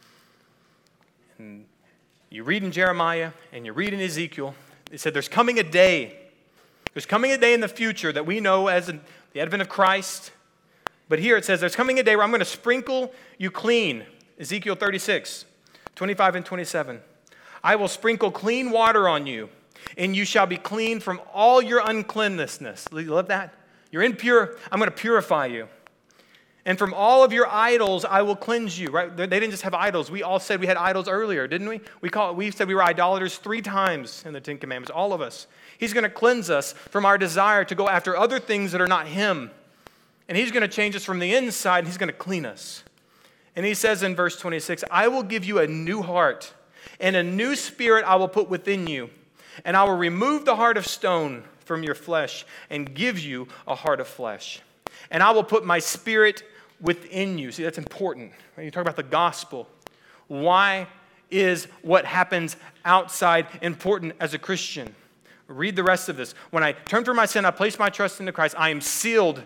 And you read in Jeremiah and you read in Ezekiel, it said there's coming a day. There's coming a day in the future that we know as the advent of Christ. But here it says there's coming a day where I'm going to sprinkle you clean. Ezekiel 36, 25 and 27. I will sprinkle clean water on you, and you shall be clean from all your uncleanness. You love that? You're impure. I'm going to purify you. And from all of your idols, I will cleanse you. Right? They didn't just have idols. We all said we had idols earlier, didn't we? We said we were idolaters 3 times in the Ten Commandments, all of us. He's going to cleanse us from our desire to go after other things that are not Him. And He's going to change us from the inside, and He's going to clean us. And He says in verse 26, I will give you a new heart, and a new spirit I will put within you. And I will remove the heart of stone from your flesh and give you a heart of flesh. And I will put my spirit within you. See, that's important. Right? You talk about the gospel. Why is what happens outside important as a Christian? Read the rest of this. When I turn from my sin, I place my trust into Christ. I am sealed.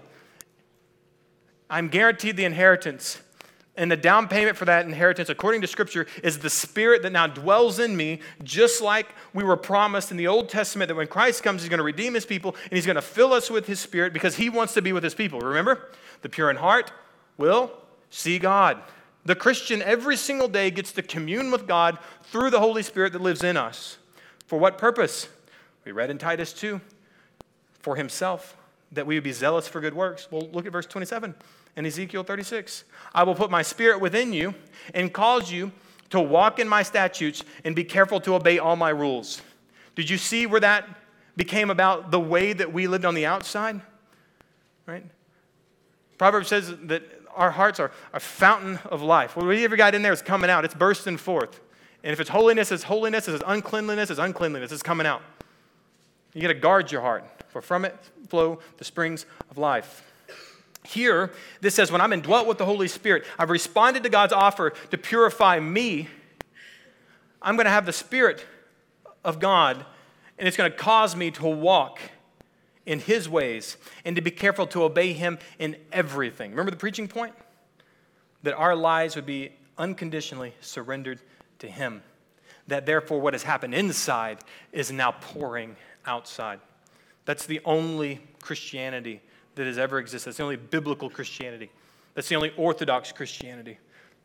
I'm guaranteed the inheritance. And the down payment for that inheritance, according to Scripture, is the Spirit that now dwells in me, just like we were promised in the Old Testament that when Christ comes, He's going to redeem His people, and He's going to fill us with His Spirit because He wants to be with His people. Remember? The pure in heart will see God. The Christian every single day gets to commune with God through the Holy Spirit that lives in us. For what purpose? We read in Titus 2, for Himself, that we would be zealous for good works. Well, look at verse 27. In Ezekiel 36, I will put my spirit within you and cause you to walk in my statutes and be careful to obey all my rules. Did you see where that became about the way that we lived on the outside? Right? Proverbs says that our hearts are a fountain of life. Whatever got in there is coming out. It's bursting forth. And if it's holiness, it's holiness. If it's uncleanliness, it's uncleanliness. It's coming out. You got to guard your heart, for from it flow the springs of life. Here, this says, when I'm indwelt with the Holy Spirit, I've responded to God's offer to purify me. I'm going to have the Spirit of God, and it's going to cause me to walk in His ways and to be careful to obey Him in everything. Remember the preaching point? That our lives would be unconditionally surrendered to Him. That therefore what has happened inside is now pouring outside. That's the only Christianity that has ever existed. That's the only biblical Christianity. That's the only orthodox Christianity.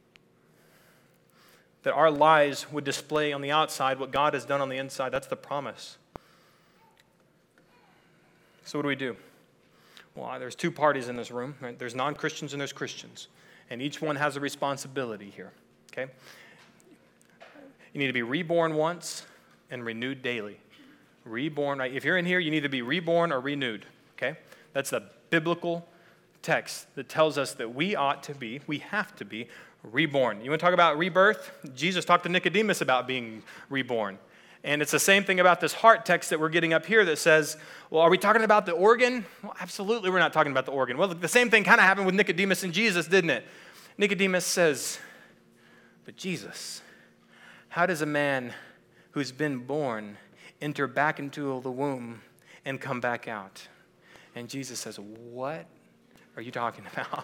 That our lives would display on the outside what God has done on the inside. That's the promise. So what do we do? Well, there's 2 parties in this room. Right? There's non-Christians and there's Christians. And each one has a responsibility here. Okay? You need to be reborn once and renewed daily. Reborn, right? If you're in here, you need to be reborn or renewed. Okay? That's the biblical text that tells us that we have to be reborn. You want to talk about rebirth? Jesus talked to Nicodemus about being reborn. And it's the same thing about this heart text that we're getting up here that says, well, are we talking about the organ? Well, absolutely we're not talking about the organ. Well, the same thing kind of happened with Nicodemus and Jesus, didn't it? Nicodemus says, but Jesus, how does a man who's been born enter back into the womb and come back out? And Jesus says, what are you talking about?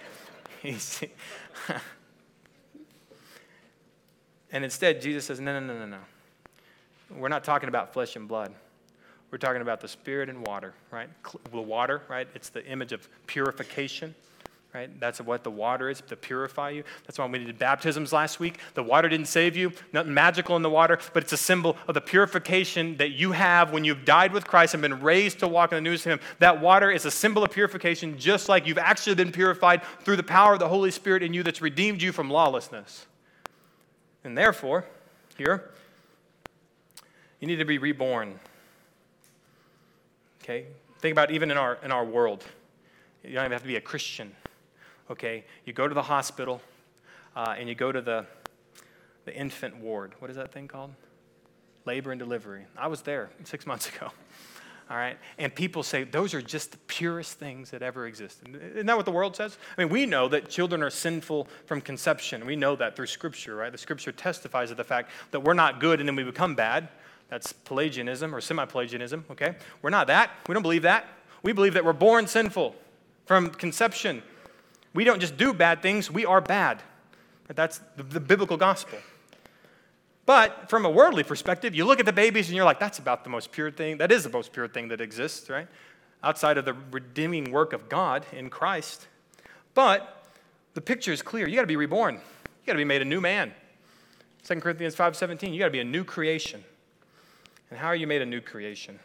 And instead, Jesus says, no. We're not talking about flesh and blood. We're talking about the Spirit and water, right? The water, right? It's the image of purification, right? That's what the water is, to purify you. That's why we did baptisms last week. The water didn't save you. Nothing magical in the water, but it's a symbol of the purification that you have when you've died with Christ and been raised to walk in the news of Him. That water is a symbol of purification, just like you've actually been purified through the power of the Holy Spirit in you that's redeemed you from lawlessness. And therefore, here, you need to be reborn. Okay? Think about even in our world. You don't even have to be a Christian. Okay? You go to the hospital and you go to the infant ward. What is that thing called? labor and delivery. I was there 6 months ago. All right? And people say those are just the purest things that ever existed. Isn't that what the world says? I mean, we know that children are sinful from conception. We know that through Scripture, right? The Scripture testifies of the fact that we're not good and then we become bad. That's Pelagianism or semi-Pelagianism, okay? We're not that. We don't believe that. We believe that we're born sinful from conception. We don't just do bad things, we are bad. That's the biblical gospel. But from a worldly perspective, you look at the babies and you're like, that's about the most pure thing. That is the most pure thing that exists, right? Outside of the redeeming work of God in Christ. But the picture is clear. You got to be reborn. You got to be made a new man. 2 Corinthians 5:17, you got to be a new creation. And how are you made a new creation?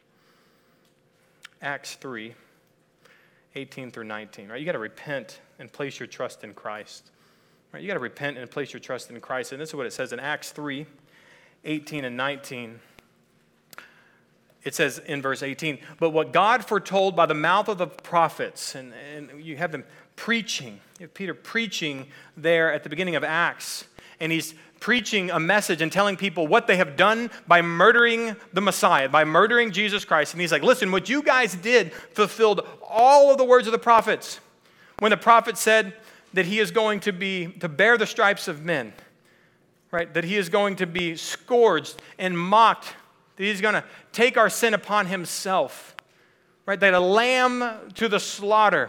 Acts 3:18 through 19, right? You got to repent and place your trust in Christ. Right, you got to repent and place your trust in Christ. And this is what it says in Acts 3:18 and 19. It says in verse 18, but what God foretold by the mouth of the prophets, and you have them preaching, you have Peter preaching there at the beginning of Acts, and he's preaching a message and telling people what they have done by murdering the Messiah, by murdering Jesus Christ. And he's like, listen, what you guys did fulfilled all of the words of the prophets. When the prophet said that he is going to bear the stripes of men, right? That he is going to be scourged and mocked, that he's going to take our sin upon himself, right? That a lamb to the slaughter.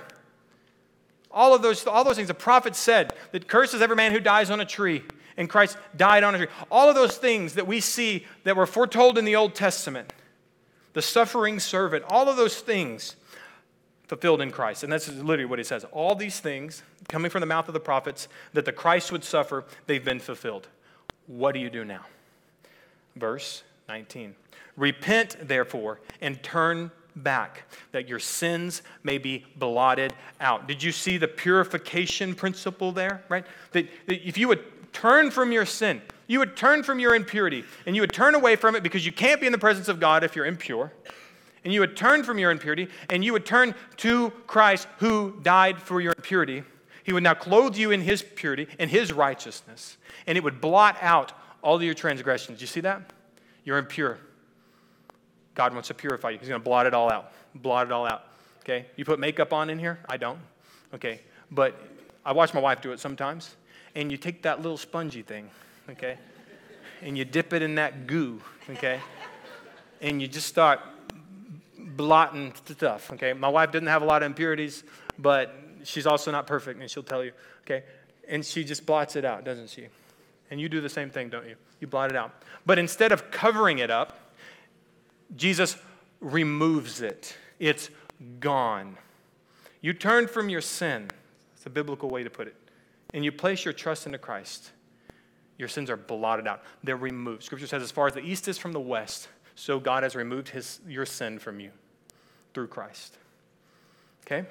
All those things the prophet said, that curses every man who dies on a tree, and Christ died on a tree. All of those things that we see that were foretold in the Old Testament, the suffering servant, all of those things fulfilled in Christ. And that's literally what he says. All these things coming from the mouth of the prophets that the Christ would suffer, they've been fulfilled. What do you do now? Verse 19. Repent, therefore, and turn back, that your sins may be blotted out. Did you see the purification principle there, right? That if you would turn from your sin, you would turn from your impurity, and you would turn away from it because you can't be in the presence of God if you're impure. And you would turn from your impurity, and you would turn to Christ who died for your impurity. He would now clothe you in his purity, in his righteousness, and it would blot out all of your transgressions. You see that? You're impure. God wants to purify you. He's going to blot it all out. Blot it all out. Okay? You put makeup on in here? I don't. Okay? But I watch my wife do it sometimes, and you take that little spongy thing, okay, and you dip it in that goo, okay, and you just start blotting stuff, okay? My wife doesn't have a lot of impurities, but she's also not perfect, and she'll tell you, okay? And she just blots it out, doesn't she? And you do the same thing, don't you? You blot it out. But instead of covering it up, Jesus removes it. It's gone. You turn from your sin. It's a biblical way to put it. And you place your trust into Christ. Your sins are blotted out. They're removed. Scripture says, as far as the east is from the west, so God has removed your sin from you through Christ. Okay?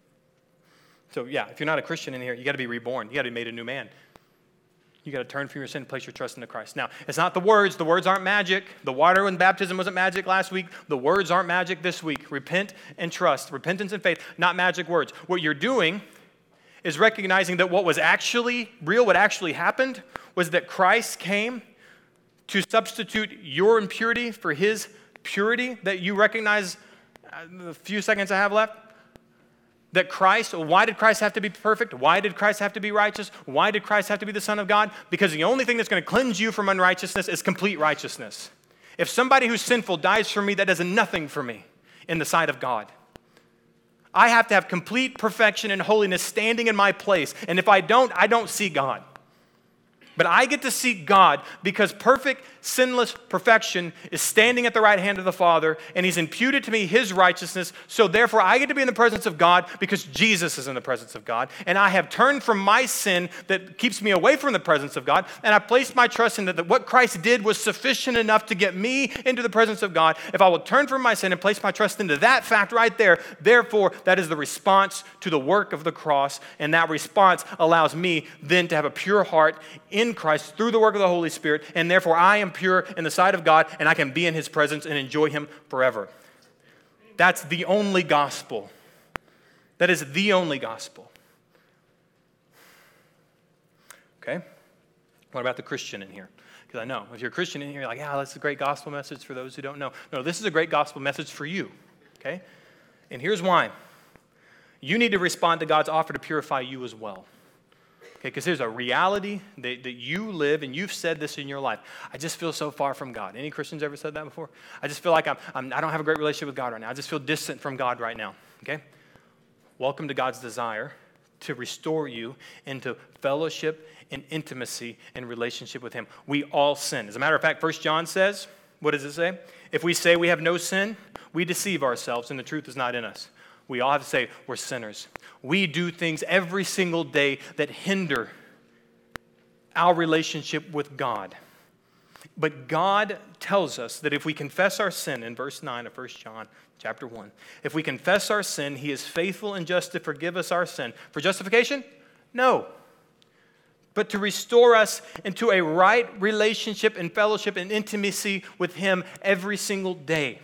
So yeah, if you're not a Christian in here, you got to be reborn. You got to be made a new man. You got to turn from your sin and place your trust into Christ. Now, it's not the words. The words aren't magic. The water and baptism wasn't magic last week. The words aren't magic this week. Repent and trust. Repentance and faith, not magic words. What you're doing is recognizing that what was actually real, what actually happened, was that Christ came to substitute your impurity for his purity that you recognize the few seconds I have left. That Christ, why did Christ have to be perfect? Why did Christ have to be righteous? Why did Christ have to be the Son of God? Because the only thing that's going to cleanse you from unrighteousness is complete righteousness. If somebody who's sinful dies for me, that does nothing for me in the sight of God. I have to have complete perfection and holiness standing in my place. And if I don't see God. But I get to see God because perfect, sinless perfection is standing at the right hand of the Father, and he's imputed to me his righteousness. So therefore, I get to be in the presence of God because Jesus is in the presence of God. And I have turned from my sin that keeps me away from the presence of God, and I placed my trust in that what Christ did was sufficient enough to get me into the presence of God. If I will turn from my sin and place my trust into that fact right there, therefore, that is the response to the work of the cross, and that response allows me then to have a pure heart in Christ through the work of the Holy Spirit, and therefore I am pure in the sight of God, and I can be in his presence and enjoy him forever. That's the only gospel. That is the only gospel. Okay? What about the Christian in here? Because I know if you're a Christian in here, you're like, yeah, that's a great gospel message for those who don't know. No, this is a great gospel message for you, okay? And here's why. You need to respond to God's offer to purify you as well. Okay, because there's a reality that you live, and you've said this in your life. I just feel so far from God. Any Christians ever said that before? I just feel like I don't have a great relationship with God right now. I just feel distant from God right now. Okay? Welcome to God's desire to restore you into fellowship and intimacy and relationship with Him. We all sin. As a matter of fact, 1 John says, what does it say? If we say we have no sin, we deceive ourselves, and the truth is not in us. We all have to say we're sinners. We do things every single day that hinder our relationship with God. But God tells us that if we confess our sin, in verse 9 of 1 John chapter 1, if we confess our sin, He is faithful and just to forgive us our sin. For justification? No. But to restore us into a right relationship and fellowship and intimacy with Him every single day.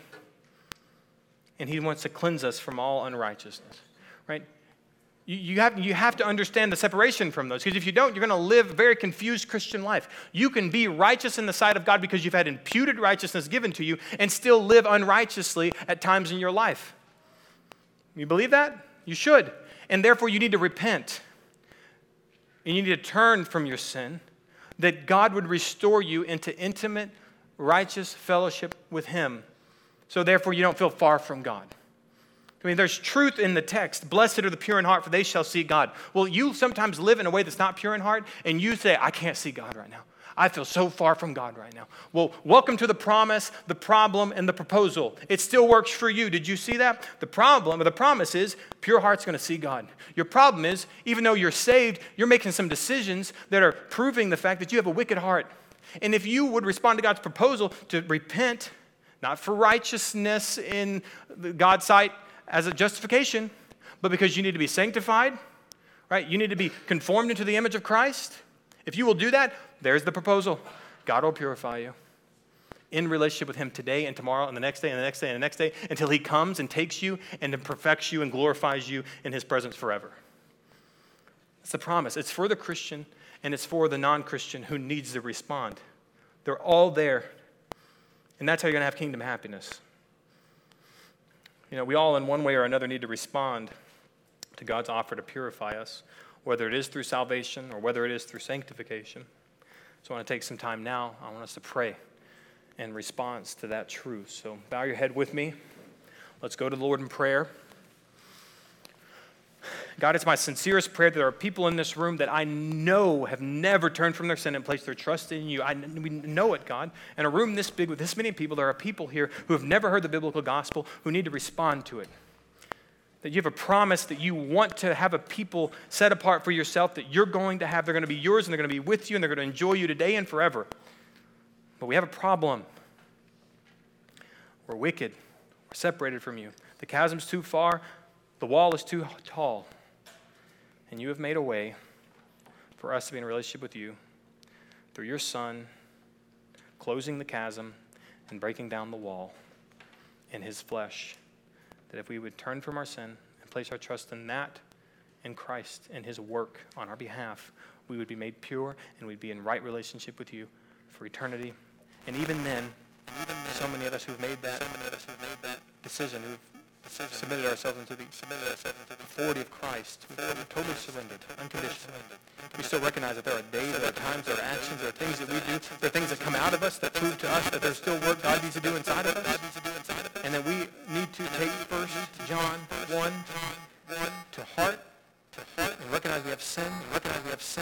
And He wants to cleanse us from all unrighteousness, right? You have to understand the separation from those, because if you don't, you're going to live a very confused Christian life. You can be righteous in the sight of God because you've had imputed righteousness given to you and still live unrighteously at times in your life. You believe that? You should. And therefore, you need to repent. And you need to turn from your sin, that God would restore you into intimate, righteous fellowship with Him. So therefore, you don't feel far from God. I mean, there's truth in the text. Blessed are the pure in heart, for they shall see God. Well, you sometimes live in a way that's not pure in heart, and you say, I can't see God right now. I feel so far from God right now. Well, welcome to the promise, the problem, and the proposal. It still works for you. Did you see that? The problem, or the promise is, pure heart's going to see God. Your problem is, even though you're saved, you're making some decisions that are proving the fact that you have a wicked heart. And if you would respond to God's proposal to repent, not for righteousness in God's sight as a justification, but because you need to be sanctified, right? You need to be conformed into the image of Christ. If you will do that, there's the proposal. God will purify you in relationship with Him today and tomorrow and the next day and the next day and the next day until He comes and takes you and then perfects you and glorifies you in His presence forever. It's a promise. It's for the Christian and it's for the non-Christian who needs to respond. They're all there. And that's how you're going to have kingdom happiness. You know, we all in one way or another need to respond to God's offer to purify us, whether it is through salvation or whether it is through sanctification. So I want to take some time now. I want us to pray in response to that truth. So bow your head with me. Let's go to the Lord in prayer. God, it's my sincerest prayer that there are people in this room that I know have never turned from their sin and placed their trust in you. We know it, God. In a room this big with this many people, there are people here who have never heard the biblical gospel who need to respond to it. That you have a promise that you want to have a people set apart for yourself that you're going to have. They're going to be yours and they're going to be with you and they're going to enjoy you today and forever. But we have a problem. We're wicked. We're separated from you. The chasm's too far. The wall is too tall. And you have made a way for us to be in a relationship with you through your Son, closing the chasm and breaking down the wall in His flesh. That if we would turn from our sin and place our trust in that, in Christ, and His work on our behalf, we would be made pure and we'd be in right relationship with you for eternity. And even then, so many of us who've made that decision, who've submitted ourselves into the authority of Christ, we've totally surrendered, unconditionally. We still recognize that there are days, there are times, there are actions, there are things that we do, there are things that come out of us that prove to us that there's still work God needs to do inside of us. And that we need to take 1 John 1 to heart and recognize we have sin, and recognize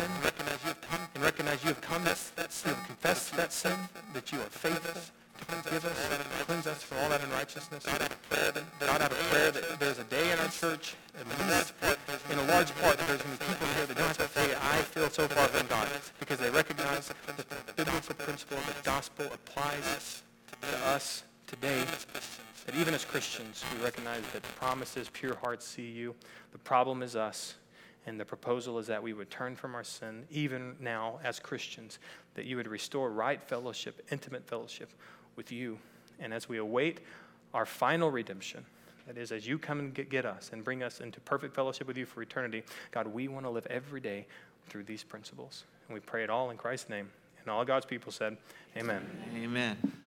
you have come, you have confessed that sin, that you are faithful to forgive us, to cleanse us from all that unrighteousness. God, I have a prayer that there's a day in our church, at least in a large part, that there's going to be people here that don't have to say, I feel so far from God, because they recognize that the biblical principle of the gospel applies to us today. That even as Christians, we recognize that the promise is pure hearts see you. The problem is us. And the proposal is that we would turn from our sin, even now as Christians, that you would restore right fellowship, intimate fellowship with you. And as we await our final redemption, that is, as you come and get us and bring us into perfect fellowship with you for eternity, God, we want to live every day through these principles. And we pray it all in Christ's name. And all God's people said, amen. Amen.